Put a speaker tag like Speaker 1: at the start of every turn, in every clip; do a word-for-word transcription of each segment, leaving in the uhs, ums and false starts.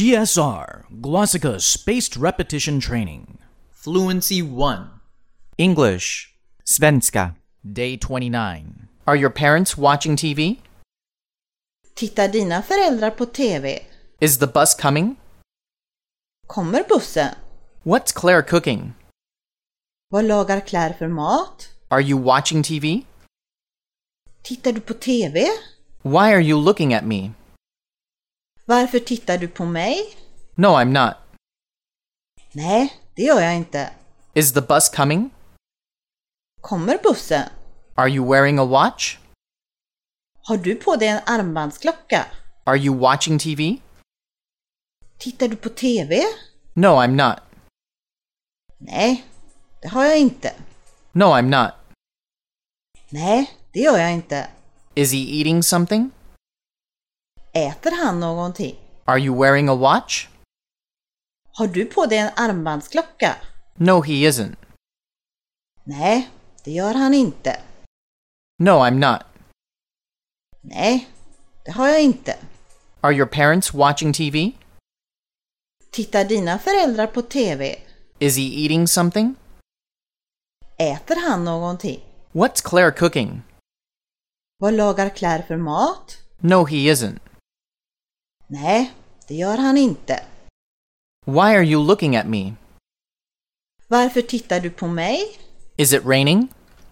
Speaker 1: G S R, Glossika Spaced Repetition Training.
Speaker 2: Fluency one.
Speaker 3: English. Svenska.
Speaker 1: Day twenty-nine.
Speaker 3: Are your parents watching T V?
Speaker 4: Tittar dina föräldrar på T V?
Speaker 3: Is the bus coming?
Speaker 4: Kommer bussen?
Speaker 3: What's Claire cooking?
Speaker 4: Vad lagar Claire för mat?
Speaker 3: Are you watching T V?
Speaker 4: Tittar du på T V?
Speaker 3: Why are you looking at me?
Speaker 4: Varför tittar du på mig?
Speaker 3: No, I'm not.
Speaker 4: Nej, det gör jag inte.
Speaker 3: Is the bus coming?
Speaker 4: Kommer bussen?
Speaker 3: Are you wearing a watch?
Speaker 4: Har du på dig en armbandsklocka?
Speaker 3: Are you watching T V?
Speaker 4: Tittar du på T V?
Speaker 3: No, I'm not.
Speaker 4: Nej, det har jag inte.
Speaker 3: No, I'm not.
Speaker 4: Nej, det gör jag inte.
Speaker 3: Is he eating something?
Speaker 4: Äter han någonting?
Speaker 3: Are you wearing a watch?
Speaker 4: Har du på dig en armbandsklocka?
Speaker 3: No, he isn't.
Speaker 4: Nej, det gör han inte.
Speaker 3: No, I'm not.
Speaker 4: Nej, det har jag inte.
Speaker 3: Are your parents watching T V?
Speaker 4: Tittar dina föräldrar på T V?
Speaker 3: Is he eating something?
Speaker 4: Äter han någonting?
Speaker 3: What's Claire cooking?
Speaker 4: Vad lagar Claire för mat?
Speaker 3: No, he isn't.
Speaker 4: Nej, det gör han inte.
Speaker 3: Why are you looking at me?
Speaker 4: Varför tittar du på mig?
Speaker 3: Is it raining?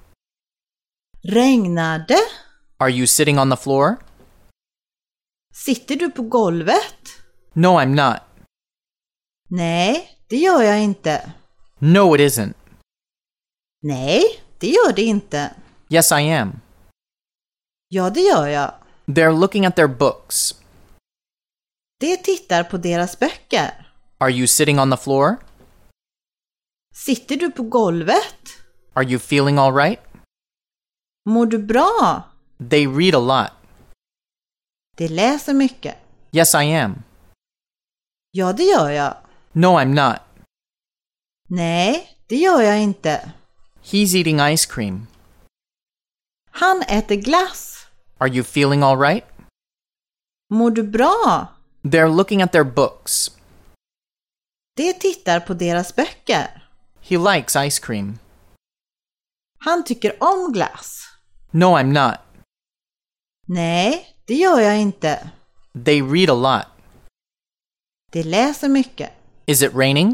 Speaker 4: Regnar det?
Speaker 3: Are you sitting on the floor?
Speaker 4: Sitter du på golvet?
Speaker 3: No, I'm not.
Speaker 4: Nej, det gör jag inte.
Speaker 3: No, it isn't.
Speaker 4: Nej, det gör det inte.
Speaker 3: Yes, I am.
Speaker 4: Ja, det gör jag.
Speaker 3: They're looking at their books.
Speaker 4: De tittar på deras böcker.
Speaker 3: Are you sitting on the floor?
Speaker 4: Sitter du på golvet?
Speaker 3: Are you feeling all right?
Speaker 4: Mår du bra?
Speaker 3: They read a lot.
Speaker 4: De läser mycket.
Speaker 3: Yes, I am.
Speaker 4: Ja, det gör jag.
Speaker 3: No, I'm not.
Speaker 4: Nej, det gör jag inte.
Speaker 3: He's eating ice cream.
Speaker 4: Han äter glass.
Speaker 3: Are you feeling all right?
Speaker 4: Mår du bra?
Speaker 3: They're looking at their books.
Speaker 4: De tittar på deras böcker.
Speaker 3: He likes ice cream.
Speaker 4: Han tycker om glass.
Speaker 3: No, I'm not.
Speaker 4: Nej, det gör jag inte.
Speaker 3: They read a lot.
Speaker 4: De läser mycket.
Speaker 3: Is it raining?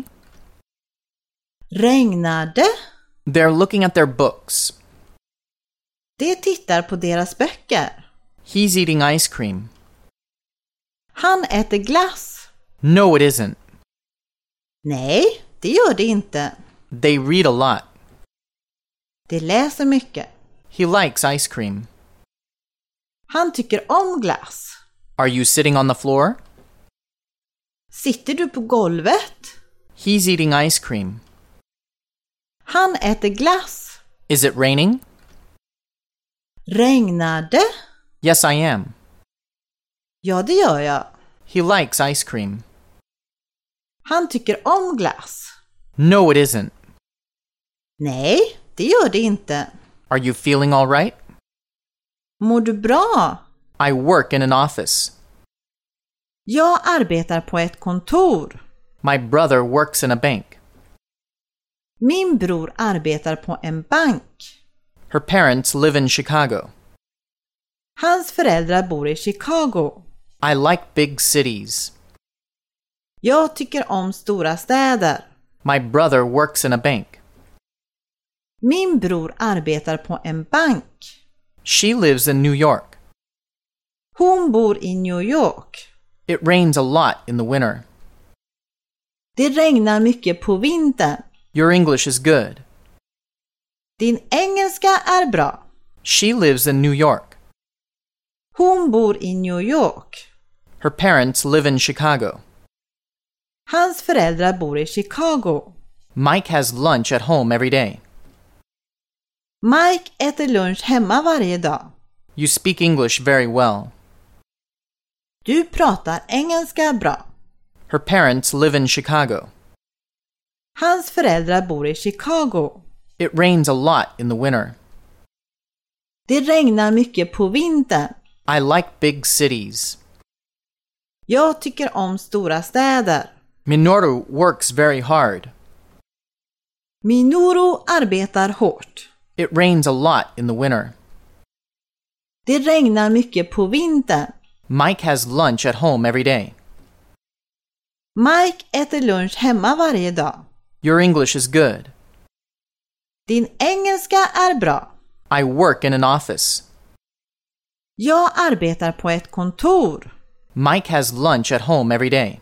Speaker 4: Regnar det?
Speaker 3: They're looking at their books.
Speaker 4: De tittar på deras böcker.
Speaker 3: He's eating ice cream.
Speaker 4: Han äter glass.
Speaker 3: No, it isn't.
Speaker 4: Nej, det gör det inte.
Speaker 3: They read a lot.
Speaker 4: De läser mycket.
Speaker 3: He likes ice cream.
Speaker 4: Han tycker om glass.
Speaker 3: Are you sitting on the floor?
Speaker 4: Sitter du på golvet?
Speaker 3: He's eating ice cream.
Speaker 4: Han äter glass.
Speaker 3: Is it raining?
Speaker 4: Regnar det?
Speaker 3: Yes, I am.
Speaker 4: Ja, det gör jag.
Speaker 3: He likes ice cream.
Speaker 4: Han tycker om glass.
Speaker 3: No, it isn't.
Speaker 4: Nej, det gör det inte.
Speaker 3: Are you feeling all right?
Speaker 4: Mår du bra?
Speaker 3: I work in an office.
Speaker 4: Jag arbetar på ett kontor.
Speaker 3: My brother works in a bank.
Speaker 4: Min bror arbetar på en bank.
Speaker 3: Her parents live in Chicago.
Speaker 4: Hans föräldrar bor i Chicago.
Speaker 3: I like big cities.
Speaker 4: Jag tycker om stora städer.
Speaker 3: My brother works in a bank.
Speaker 4: Min bror arbetar på en bank.
Speaker 3: She lives in New York.
Speaker 4: Hon bor i New York.
Speaker 3: It rains a lot in the winter.
Speaker 4: Det regnar mycket på vintern.
Speaker 3: Your English is good.
Speaker 4: Din engelska är bra.
Speaker 3: She lives in New York.
Speaker 4: Hon bor i New York.
Speaker 3: Her parents live in Chicago.
Speaker 4: Hans föräldrar bor i Chicago.
Speaker 3: Mike has lunch at home every day.
Speaker 4: Mike äter lunch hemma varje dag.
Speaker 3: You speak English very well.
Speaker 4: Du pratar engelska bra.
Speaker 3: Her parents live in Chicago.
Speaker 4: Hans föräldrar bor i Chicago.
Speaker 3: It rains a lot in the winter.
Speaker 4: Det regnar mycket på vintern.
Speaker 3: I like big cities.
Speaker 4: Jag tycker om stora städer.
Speaker 3: Minoru works very hard.
Speaker 4: Minoru arbetar hårt.
Speaker 3: It rains a lot in the winter.
Speaker 4: Det regnar mycket på vintern.
Speaker 3: Mike has lunch at home every day.
Speaker 4: Mike äter lunch hemma varje dag.
Speaker 3: Your English is good.
Speaker 4: Din engelska är bra.
Speaker 3: I work in an office.
Speaker 4: Jag arbetar på ett kontor.
Speaker 3: Mike has lunch at home every day.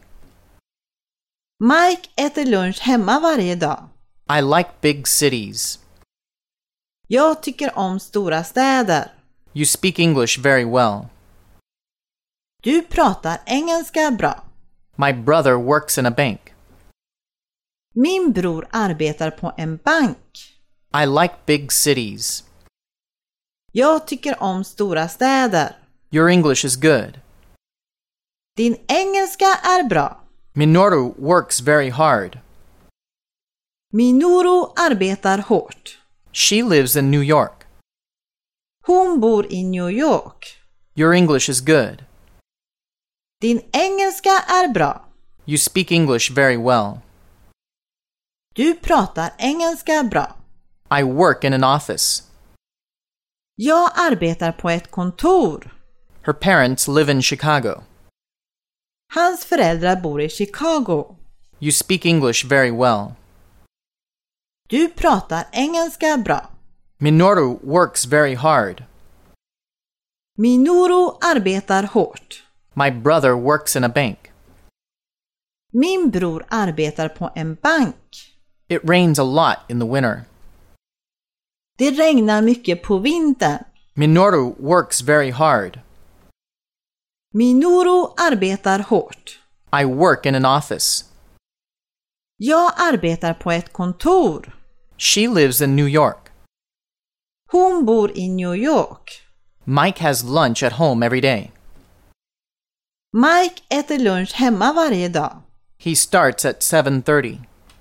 Speaker 4: Mike äter lunch hemma varje dag.
Speaker 3: I like big cities.
Speaker 4: Jag tycker om stora städer.
Speaker 3: You speak English very well.
Speaker 4: Du pratar engelska bra.
Speaker 3: My brother works in a bank.
Speaker 4: Min bror arbetar på en bank.
Speaker 3: I like big cities.
Speaker 4: Jag tycker om stora städer.
Speaker 3: Your English is good.
Speaker 4: Din engelska är bra.
Speaker 3: Minoru works very hard.
Speaker 4: Minoru arbetar hårt.
Speaker 3: She lives in New York.
Speaker 4: Hon bor i New York.
Speaker 3: Your English is good.
Speaker 4: Din engelska är bra.
Speaker 3: You speak English very well.
Speaker 4: Du pratar engelska bra.
Speaker 3: I work in an office.
Speaker 4: Jag arbetar på ett kontor.
Speaker 3: Her parents live in Chicago.
Speaker 4: Hans föräldrar bor i Chicago.
Speaker 3: You speak English very well.
Speaker 4: Du pratar engelska bra.
Speaker 3: Minoru works very hard.
Speaker 4: Minoru arbetar hårt.
Speaker 3: My brother works in a bank.
Speaker 4: Min bror arbetar på en bank.
Speaker 3: It rains a lot in the winter.
Speaker 4: Det regnar mycket på vintern.
Speaker 3: Minoru works very hard.
Speaker 4: Minoru arbetar hårt.
Speaker 3: I work in an office.
Speaker 4: Jag arbetar på ett kontor.
Speaker 3: She lives in New York.
Speaker 4: Hon bor i New York.
Speaker 3: Mike has lunch at home every day.
Speaker 4: Mike äter lunch hemma varje dag.
Speaker 3: He starts at seven thirty.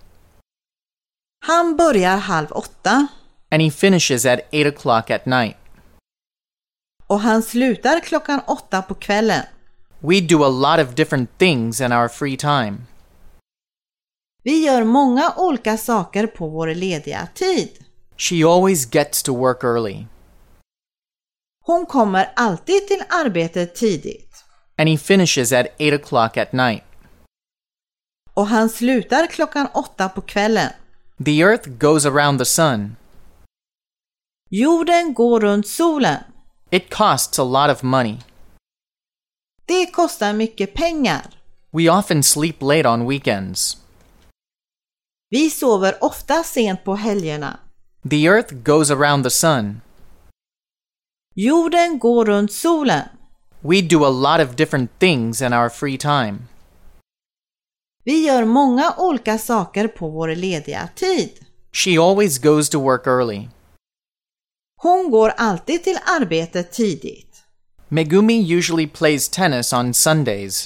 Speaker 4: Han börjar halv åtta.
Speaker 3: And he finishes at eight o'clock at night.
Speaker 4: Och han slutar klockan åtta på kvällen.
Speaker 3: We do a lot of different things in our free time.
Speaker 4: Vi gör många olika saker på vår lediga tid.
Speaker 3: She always gets to work early.
Speaker 4: Hon kommer alltid till arbetet tidigt.
Speaker 3: And he finishes at eight o'clock at night.
Speaker 4: Och han slutar klockan åtta på kvällen.
Speaker 3: The earth goes around the sun.
Speaker 4: Jorden går runt solen.
Speaker 3: It costs a lot of money.
Speaker 4: Det kostar mycket pengar.
Speaker 3: We often sleep late on weekends.
Speaker 4: Vi sover ofta sent på helgerna.
Speaker 3: The earth goes around the sun.
Speaker 4: Jorden går runt solen.
Speaker 3: We do a lot of different things in our free time.
Speaker 4: Vi gör många olika saker på vår lediga tid.
Speaker 3: She always goes to work early.
Speaker 4: Hon går alltid till arbetet tidigt.
Speaker 3: Megumi usually plays tennis on Sundays.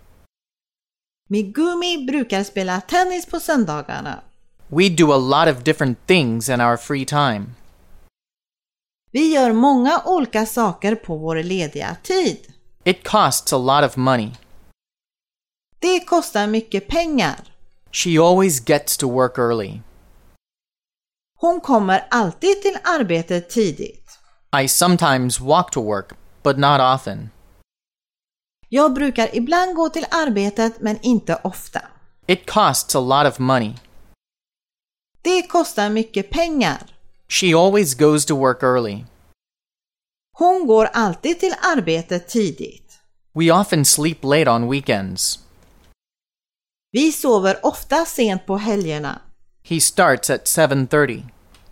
Speaker 4: Megumi brukar spela tennis på söndagarna.
Speaker 3: We do a lot of different things in our free time.
Speaker 4: Vi gör många olika saker på vår lediga tid.
Speaker 3: It costs a lot of money.
Speaker 4: Det kostar mycket pengar.
Speaker 3: She always gets to work early.
Speaker 4: Hon kommer alltid till arbetet tidigt.
Speaker 3: I sometimes walk to work, but not often.
Speaker 4: Jag brukar ibland gå till arbetet men inte ofta.
Speaker 3: It costs a lot of money.
Speaker 4: Det kostar mycket pengar.
Speaker 3: She always goes to work early.
Speaker 4: Hon går alltid till arbetet tidigt.
Speaker 3: We often sleep late on weekends.
Speaker 4: Vi sover ofta sent på helgerna.
Speaker 3: He starts at seven thirty.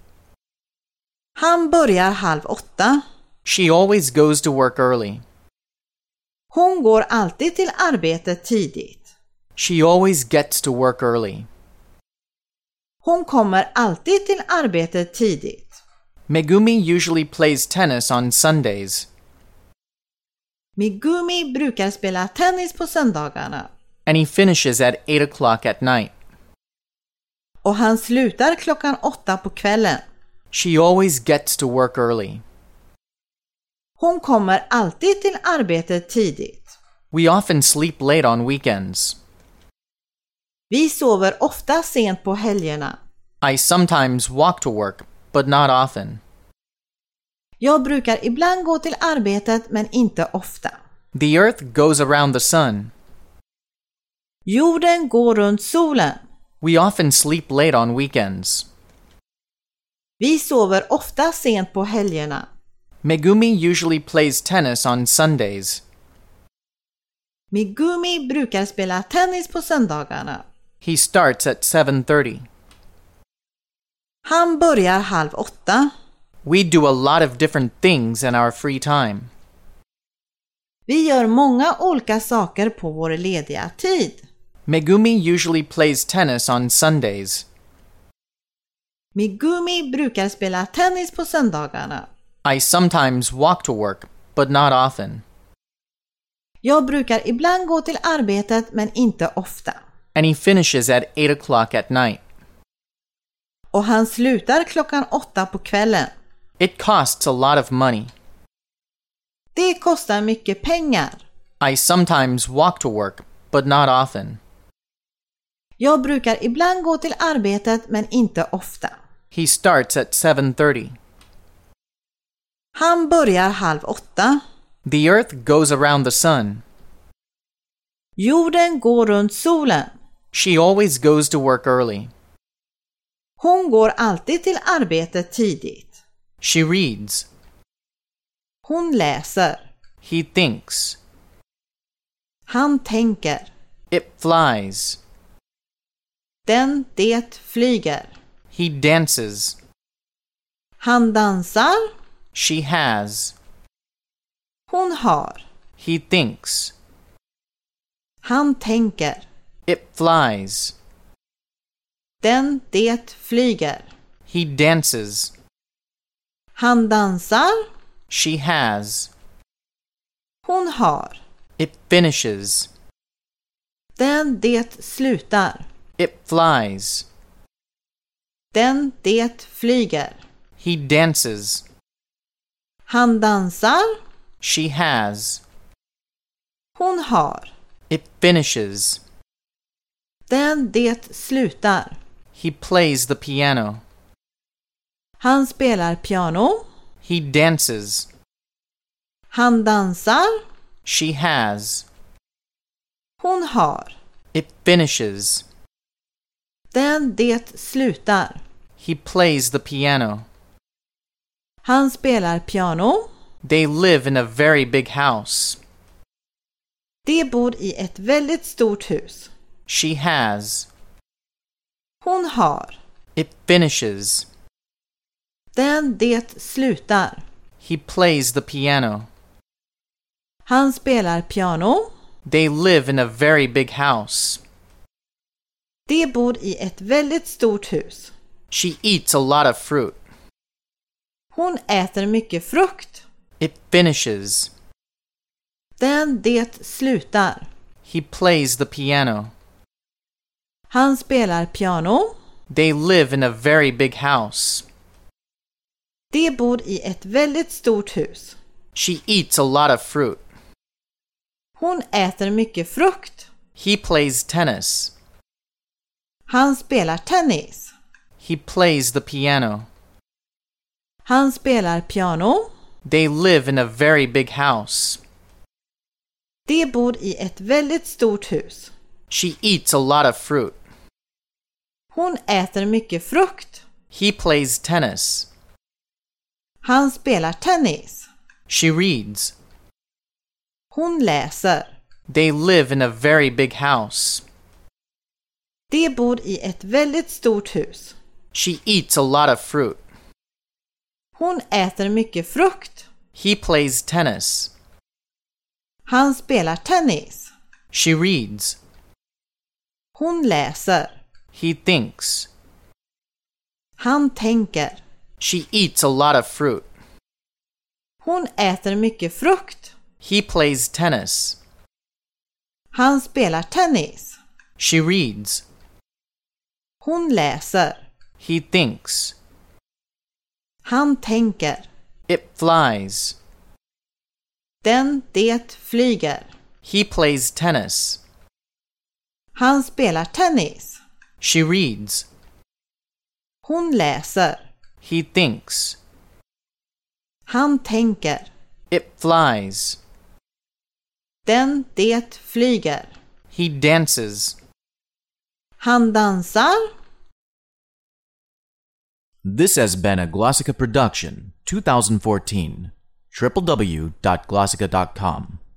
Speaker 4: Han börjar halv åtta.
Speaker 3: She always goes to work early.
Speaker 4: Hon går alltid till arbetet tidigt.
Speaker 3: She always gets to work early.
Speaker 4: Hon kommer alltid till arbetet tidigt.
Speaker 3: Megumi usually plays tennis on Sundays.
Speaker 4: Megumi brukar spela tennis på söndagarna.
Speaker 3: And he finishes at eight o'clock at night.
Speaker 4: Och han slutar klockan åtta på kvällen.
Speaker 3: She always gets to work early.
Speaker 4: Hon kommer alltid till arbetet tidigt.
Speaker 3: We often sleep late on weekends.
Speaker 4: Vi sover ofta sent på helgerna.
Speaker 3: I sometimes walk to work, but not often.
Speaker 4: Jag brukar ibland gå till arbetet men inte ofta.
Speaker 3: The earth goes around the sun.
Speaker 4: Jorden går runt solen.
Speaker 3: We often sleep late on weekends.
Speaker 4: Vi sover ofta sent på helgerna.
Speaker 3: Megumi usually plays tennis on Sundays.
Speaker 4: Megumi brukar spela tennis på söndagarna.
Speaker 3: He starts at seven thirty.
Speaker 4: Han börjar halv åtta.
Speaker 3: We do a lot of different things in our free time.
Speaker 4: Vi gör många olika saker på vår lediga tid.
Speaker 3: Megumi usually plays tennis on Sundays.
Speaker 4: Megumi brukar spela tennis på söndagarna.
Speaker 3: I sometimes walk to work, but not often.
Speaker 4: Jag brukar ibland gå till arbetet men inte ofta.
Speaker 3: And he finishes at eight o'clock at night.
Speaker 4: Och han slutar klockan åtta på kvällen.
Speaker 3: It costs a lot of money.
Speaker 4: Det kostar mycket pengar.
Speaker 3: I sometimes walk to work, but not often.
Speaker 4: Jag brukar ibland gå till arbetet men inte ofta.
Speaker 3: He starts at seven thirty.
Speaker 4: Han börjar halv åtta.
Speaker 3: The earth goes around the sun.
Speaker 4: Jorden går runt solen.
Speaker 3: She always goes to work early.
Speaker 4: Hon går alltid till arbetet tidigt.
Speaker 3: She reads.
Speaker 4: Hon läser.
Speaker 3: He thinks.
Speaker 4: Han tänker.
Speaker 3: It flies.
Speaker 4: Den det flyger.
Speaker 3: He dances.
Speaker 4: Han dansar.
Speaker 3: She has.
Speaker 4: Hon har.
Speaker 3: He thinks.
Speaker 4: Han tänker.
Speaker 3: It flies.
Speaker 4: Den det flyger.
Speaker 3: He dances.
Speaker 4: Han dansar.
Speaker 3: She has.
Speaker 4: Hon har.
Speaker 3: It finishes.
Speaker 4: Den det slutar.
Speaker 3: It flies.
Speaker 4: Den det flyger.
Speaker 3: He dances.
Speaker 4: Han dansar.
Speaker 3: She has.
Speaker 4: Hon har.
Speaker 3: It finishes.
Speaker 4: Den det slutar.
Speaker 3: He plays the piano.
Speaker 4: Han spelar piano.
Speaker 3: He dances.
Speaker 4: Han dansar.
Speaker 3: She has.
Speaker 4: Hon har.
Speaker 3: It finishes.
Speaker 4: Den det slutar.
Speaker 3: He plays the piano.
Speaker 4: Han spelar piano.
Speaker 3: They live in a very big house.
Speaker 4: De bor i ett väldigt stort hus.
Speaker 3: She has.
Speaker 4: Hon har.
Speaker 3: It finishes.
Speaker 4: Den det slutar.
Speaker 3: He plays the piano.
Speaker 4: Han spelar piano.
Speaker 3: They live in a very big house.
Speaker 4: De bor i ett väldigt stort hus.
Speaker 3: She eats a lot of fruit.
Speaker 4: Hon äter mycket frukt.
Speaker 3: It finishes.
Speaker 4: Den det slutar.
Speaker 3: He plays the piano.
Speaker 4: Han spelar piano.
Speaker 3: They live in a very big house.
Speaker 4: De bor i ett väldigt stort hus.
Speaker 3: She eats a lot of fruit.
Speaker 4: Hon äter mycket frukt.
Speaker 3: He plays tennis.
Speaker 4: Han spelar tennis.
Speaker 3: He plays the piano.
Speaker 4: Han spelar piano.
Speaker 3: They live in a very big house.
Speaker 4: De bor i ett väldigt stort hus.
Speaker 3: She eats a lot of fruit.
Speaker 4: Hon äter mycket frukt.
Speaker 3: He plays tennis.
Speaker 4: Han spelar tennis.
Speaker 3: She reads.
Speaker 4: Hon läser.
Speaker 3: They live in a very big house.
Speaker 4: De bor i ett väldigt stort hus.
Speaker 3: She eats a lot of fruit.
Speaker 4: Hon äter mycket frukt.
Speaker 3: He plays tennis.
Speaker 4: Han spelar tennis.
Speaker 3: She reads.
Speaker 4: Hon läser.
Speaker 3: He thinks.
Speaker 4: Han tänker.
Speaker 3: She eats a lot of fruit.
Speaker 4: Hon äter mycket frukt.
Speaker 3: He plays tennis.
Speaker 4: Han spelar tennis.
Speaker 3: She reads.
Speaker 4: Hon läser.
Speaker 3: He thinks.
Speaker 4: Han tänker.
Speaker 3: It flies.
Speaker 4: Den det flyger.
Speaker 3: He plays tennis.
Speaker 4: Han spelar tennis.
Speaker 3: She reads.
Speaker 4: Hon läser.
Speaker 3: He thinks.
Speaker 4: Han tänker.
Speaker 3: It flies.
Speaker 4: Den det flyger.
Speaker 3: He dances.
Speaker 4: Han dansar.
Speaker 1: This has been a Glossica production, twenty fourteen. w w w dot glossica dot com